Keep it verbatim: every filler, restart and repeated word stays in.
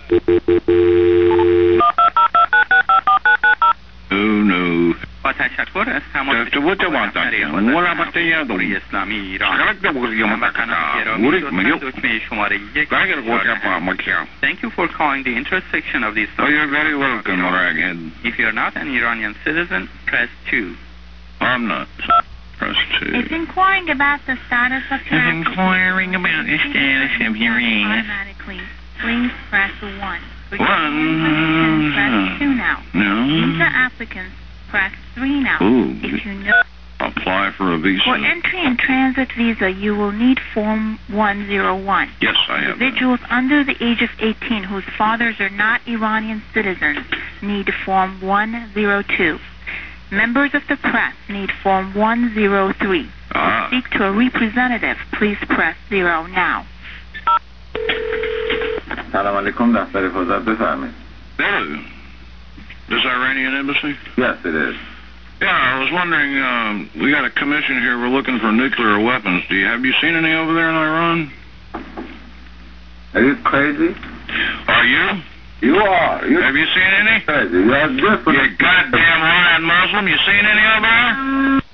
No, no. با تشکر از تماس تو چه واسه؟ ولا باتیا دو. اسلامی ایران. خلاص تو بگی ما موری میگم. دکمه شماره یک. اگر گوشه پا مکیا. Thank you for calling the intersection of these. Oh, you're very welcome, Morag. If you're not an Iranian citizen, press two. I'm not. Press two. It's inquiring about the status of your It's inquiring about the status of your ass. automatically. Please press one. For your One. information, press two now. No. Visa applicants, press three now. Ooh. If you know Apply for a visa. for entry in transit visa, you will need Form one oh one. Yes, I have that. Individuals under the age of eighteen whose fathers are not Iranian citizens need Form one oh two. Members of the press need Form one oh three. Ah. To speak to a representative, please press zero now. سلام علیکم دفتر حفاظت بفرمایید. Hello. This Iranian embassy? Yes, it is. Yeah, I was wondering, um, we got a commission here, we're looking for nuclear weapons. Do you, have you seen any over there in Iran? Are you crazy? Are you? You are. You're Have you seen any? crazy. You're different. You goddamn lying Muslim, you seen any over there?